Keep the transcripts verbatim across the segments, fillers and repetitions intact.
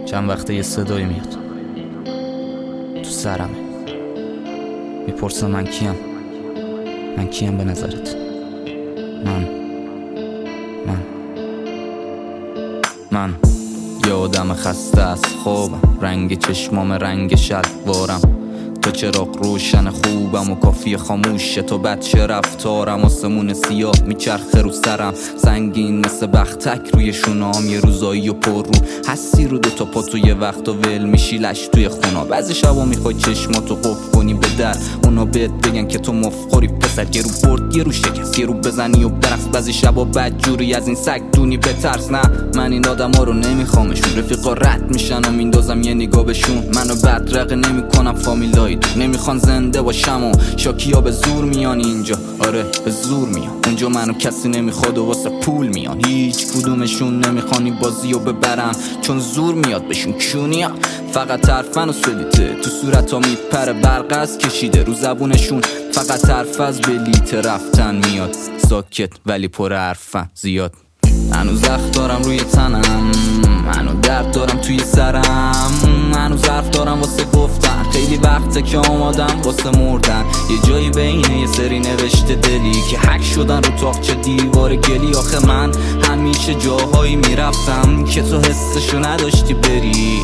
چند وقته یه صدایی میاد تو سرمه، میپرسه من کیم؟ من کیم به نظرت؟ من من من یه آدم خسته از خوابم، رنگ چشمام رنگ شلوارم، تو چراغ روشن خوبم و کافی خاموشه، تو بچه رفتارم، آسمون سیاه میچرخه رو سرم، سنگین مثل بختک روی شونام، یه روزایی و پر رو هستی رو دو تا پا، تو یه وقت و ول میشی لش توی خونا، بعضی شبا میخوای چشماتو قفل کنی به در، اونا بهت بگن که تو مفخوری پسر، یه رو برد یه رو شکست، یه رو بزنی و برقص، بعضی شبا بدجوری از این سگ دونی بترس، نه من این آدم ها رو نمیخوامشون، رفیقا رد میشن و میندازم یه نگاه بهشون، منو بدرقه نمیکنم فامیلای تو، نمیخوان زنده باشم و شاکیا به زور میان اینجا، آره به زور میان اونجا، منو کسی نمیخواد و واسه پول میان، هیچ کدومشون نمیخوانی بازی و ببرن چون زور میاد بهشون کونیا، فقط حرفن و سلیته تو صورتا میپره برق از کشیده، رو زبونشون فقط حرف از بلیت رفتن میاد، ساکت ولی پر حرفن زیاد، هنوز زخم دارم روی تنم، هنوز درد دارم توی سرم، هنوز حرف دارم واسه گفتن، خیلی وقته که آمادم واسه مردن، یه جایی بینه یه سری نوشته دلی که حک شدن رو تاقچه دیوار گلی، آخه من همیشه جاهایی میرفتم که تو حسشو نداشتی بری،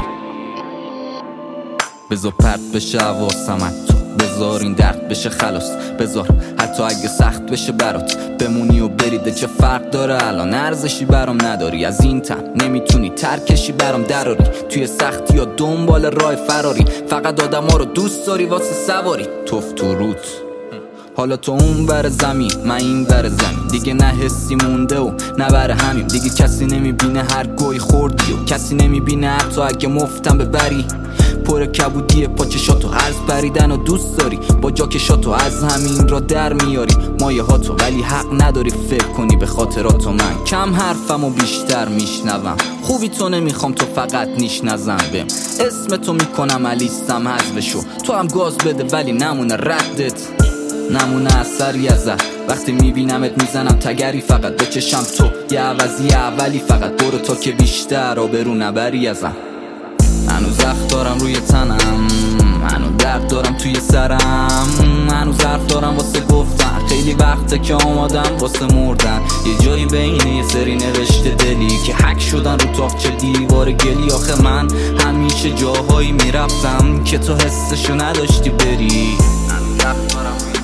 بذار پرت بشه حواسم از تو، بذار این درد بشه خلاص، بذار حتی اگه سخت بشه برات بمونی و بریده، چه فرق داره الان ارزشی برام نداری، از این تن نمیتونی ترکشی برام دراری، توی سختی یا دنبال راه فراری، فقط آدم ها رو دوست داری واسه سواری، توف تو روت، حالا تو اون بر زمین من این بر زمین، دیگه نه حسی مونده و نه بر همین، دیگه کسی نمیبینه هر گوی خوردی و کسی نمیبینه حتی اگه مفتم ببری، پر کبودی پاچشاتو عرض پریدن و دوست داری، با جاکشاتو از همین را در میاری مایه هاتو، ولی حق نداری فکر کنی به خاطراتو، من کم حرفم و بیشتر میشنوم، خوبی تو نمیخوام تو فقط نیش نزن بهم، اسم تو میکنم علیستم حذفشو، تو هم گاز بده ولی نمونه ردت، نمونه اثری ازت، وقتی میبینمت میزنم تگری، فقط به چشم تو یه عوضی اولی، فقط برو تا که بیشتر آبرو نبری ازم، هنوز زخم دارم روی تنم، هنوز درد دارم توی سرم، هنوز حرف دارم واسه گفتن، خیلی وقته که آمادم واسه مردن، یه جایی بینه یه سری نوشته دلی که حک شدن رو تاقچه دیوار گلی، آخه من همیشه جاهایی میرفتم که تو حسشو نداشتی بری، هنوز زخم دارم